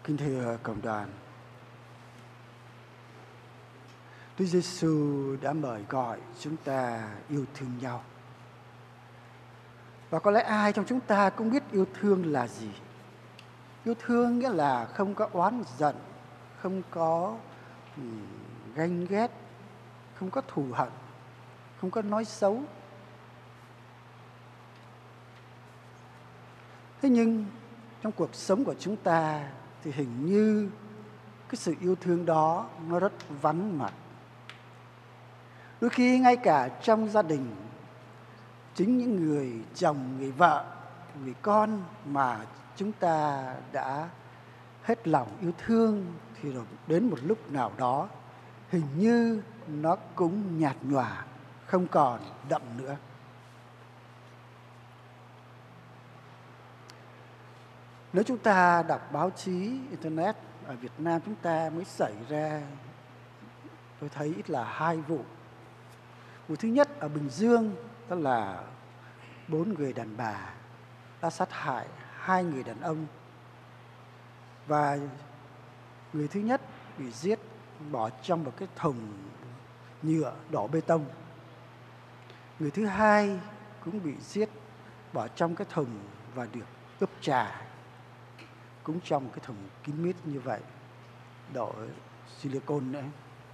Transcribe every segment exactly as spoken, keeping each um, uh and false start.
Kính thưa cộng đoàn, Chúa Giêsu đã mời gọi chúng ta yêu thương nhau. Và có lẽ ai trong chúng ta cũng biết yêu thương là gì. Yêu thương nghĩa là không có oán giận, không có um, ganh ghét, không có thù hận, không có nói xấu. Thế nhưng trong cuộc sống của chúng ta thì hình như cái sự yêu thương đó nó rất vắng mặt. Đôi khi ngay cả trong gia đình, chính những người chồng, người vợ, người con mà chúng ta đã hết lòng yêu thương thì rồi đến một lúc nào đó hình như nó cũng nhạt nhòa, không còn đậm nữa. Nếu chúng ta đọc báo chí, Internet, ở Việt Nam chúng ta mới xảy ra, tôi thấy ít là hai vụ. Vụ thứ nhất ở Bình Dương, đó là bốn người đàn bà đã sát hại hai người đàn ông. Và người thứ nhất bị giết bỏ trong một cái thùng nhựa đổ bê tông. Người thứ hai cũng bị giết bỏ trong cái thùng và được ướp trà, cũng trong cái thùng kín mít như vậy, đổ silicon nữa.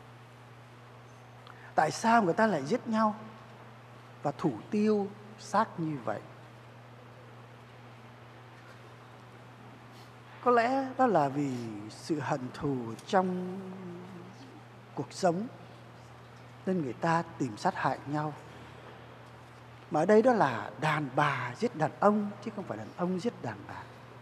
Tại sao người ta lại giết nhau và thủ tiêu xác như vậy? Có lẽ đó là vì sự hận thù trong cuộc sống nên người ta tìm sát hại nhau. Mà ở đây đó là đàn bà giết đàn ông chứ không phải đàn ông giết đàn bà.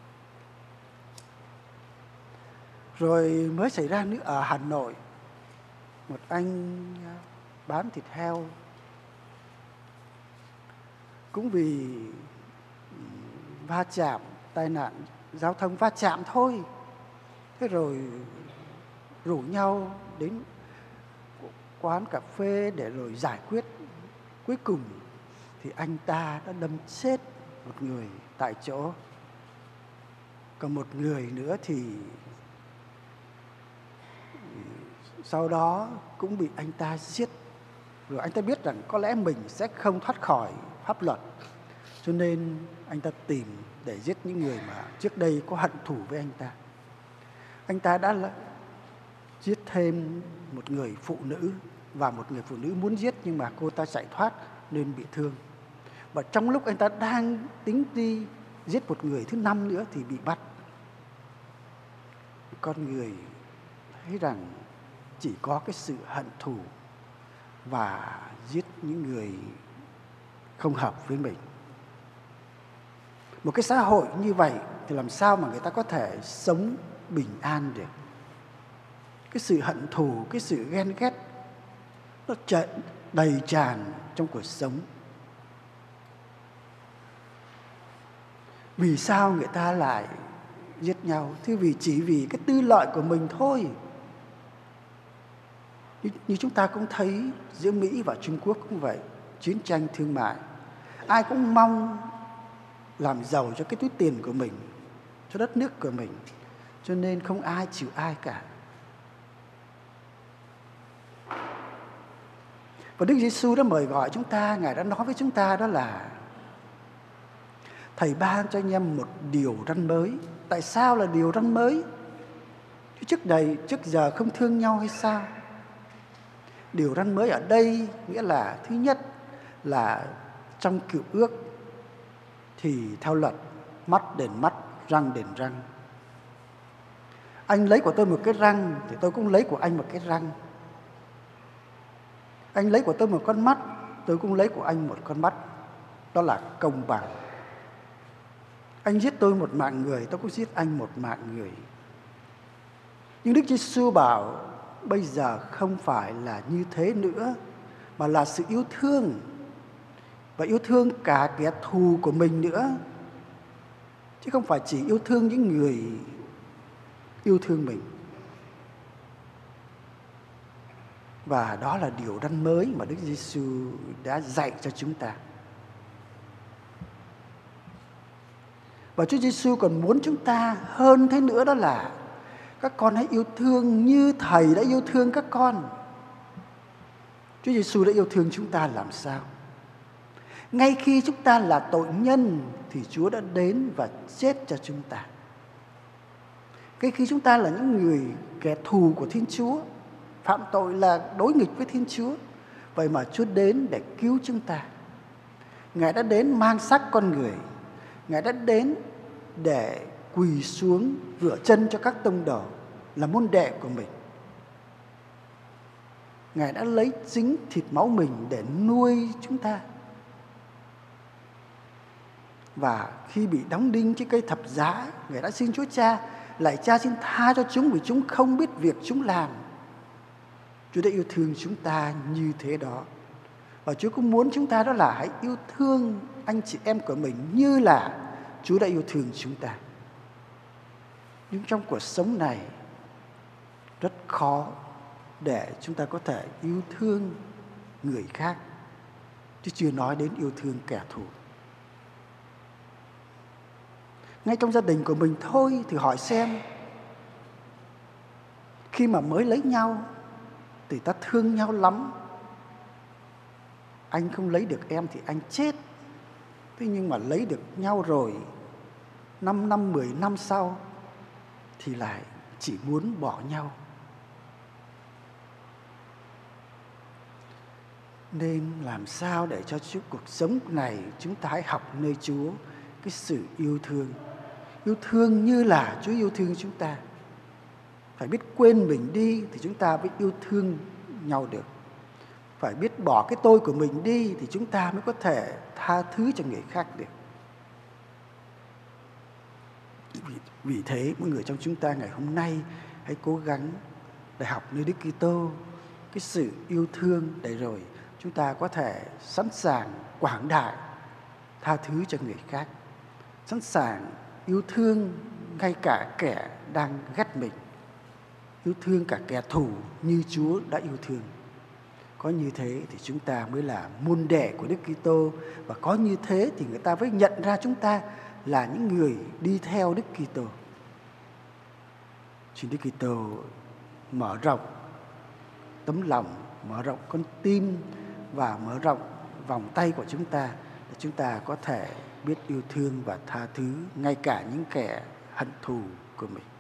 Rồi mới xảy ra nữa ở Hà Nội, một anh bán thịt heo cũng vì va chạm, tai nạn giao thông va chạm thôi. Thế rồi rủ nhau đến quán cà phê để rồi giải quyết. Cuối cùng thì anh ta đã đâm chết một người tại chỗ. Còn một người nữa thì sau đó cũng bị anh ta giết. Rồi anh ta biết rằng có lẽ mình sẽ không thoát khỏi pháp luật, cho nên anh ta tìm để giết những người mà trước đây có hận thù với anh ta. Anh ta đã giết thêm một người phụ nữ, và một người phụ nữ muốn giết nhưng mà cô ta chạy thoát nên bị thương. Và trong lúc anh ta đang tính đi giết một người thứ năm nữa thì bị bắt. Con người thấy rằng chỉ có cái sự hận thù và giết những người không hợp với mình. Một cái xã hội như vậy thì làm sao mà người ta có thể sống bình an được? Cái sự hận thù, cái sự ghen ghét nó đầy tràn trong cuộc sống. Vì sao người ta lại giết nhau? Thì vì chỉ vì cái tư lợi của mình thôi. Như, như chúng ta cũng thấy giữa Mỹ và Trung Quốc cũng vậy, chiến tranh thương mại. Ai cũng mong làm giàu cho cái túi tiền của mình, cho đất nước của mình, cho nên không ai chịu ai cả. Và Đức Giêsu đã mời gọi chúng ta, Ngài đã nói với chúng ta đó là Thầy ban cho anh em một điều răn mới. Tại sao là điều răn mới? Chứ trước đây, trước giờ không thương nhau hay sao? Điều răn mới ở đây nghĩa là thứ nhất là trong cựu ước thì theo luật mắt đền mắt, răng đền răng. Anh lấy của tôi một cái răng thì tôi cũng lấy của anh một cái răng. Anh lấy của tôi một con mắt, tôi cũng lấy của anh một con mắt. Đó là công bằng. Anh giết tôi một mạng người, tôi cũng giết anh một mạng người. Nhưng Đức Giêsu bảo bây giờ không phải là như thế nữa, mà là sự yêu thương. Và yêu thương cả kẻ thù của mình nữa. Chứ không phải chỉ yêu thương những người yêu thương mình. Và đó là điều răn mới mà Đức Giêsu đã dạy cho chúng ta. Và Chúa Giêsu còn muốn chúng ta hơn thế nữa, đó là các con hãy yêu thương như Thầy đã yêu thương các con. Chúa Giêsu đã yêu thương chúng ta làm sao? Ngay khi chúng ta là tội nhân thì Chúa đã đến và chết cho chúng ta. Ngay khi chúng ta là những người kẻ thù của Thiên Chúa, phạm tội là đối nghịch với Thiên Chúa, vậy mà Chúa đến để cứu chúng ta. Ngài đã đến mang xác con người. Ngài đã đến để quỳ xuống rửa chân cho các tông đồ là môn đệ của mình. Ngài đã lấy chính thịt máu mình để nuôi chúng ta. Và khi bị đóng đinh trên cây thập giá, Ngài đã xin Chúa Cha, lạy Cha xin tha cho chúng vì chúng không biết việc chúng làm. Chúa đã yêu thương chúng ta như thế đó. Và Chúa cũng muốn chúng ta đó là hãy yêu thương anh chị em của mình như là Chúa đã yêu thương chúng ta. Nhưng trong cuộc sống này rất khó để chúng ta có thể yêu thương người khác, chứ chưa nói đến yêu thương kẻ thù. Ngay trong gia đình của mình thôi thì hỏi xem, khi mà mới lấy nhau thì ta thương nhau lắm. Anh không lấy được em thì anh chết. Thế nhưng mà lấy được nhau rồi, năm năm, mười năm sau thì lại chỉ muốn bỏ nhau. Nên làm sao để cho cuộc sống này chúng ta hãy học nơi Chúa cái sự yêu thương. Yêu thương như là Chúa yêu thương chúng ta. Phải biết quên mình đi thì chúng ta mới yêu thương nhau được. Phải biết bỏ cái tôi của mình đi thì chúng ta mới có thể tha thứ cho người khác được. Vì, vì thế mỗi người trong chúng ta ngày hôm nay hãy cố gắng để học nơi Đức Kitô cái sự yêu thương, để rồi chúng ta có thể sẵn sàng quảng đại tha thứ cho người khác, sẵn sàng yêu thương ngay cả kẻ đang ghét mình, yêu thương cả kẻ thù như Chúa đã yêu thương. Có như thế thì chúng ta mới là môn đệ của Đức Kitô, và có như thế thì người ta mới nhận ra chúng ta là những người đi theo Đức Kitô. Xin Đức Kitô mở rộng tấm lòng, mở rộng con tim và mở rộng vòng tay của chúng ta để chúng ta có thể biết yêu thương và tha thứ ngay cả những kẻ hận thù của mình.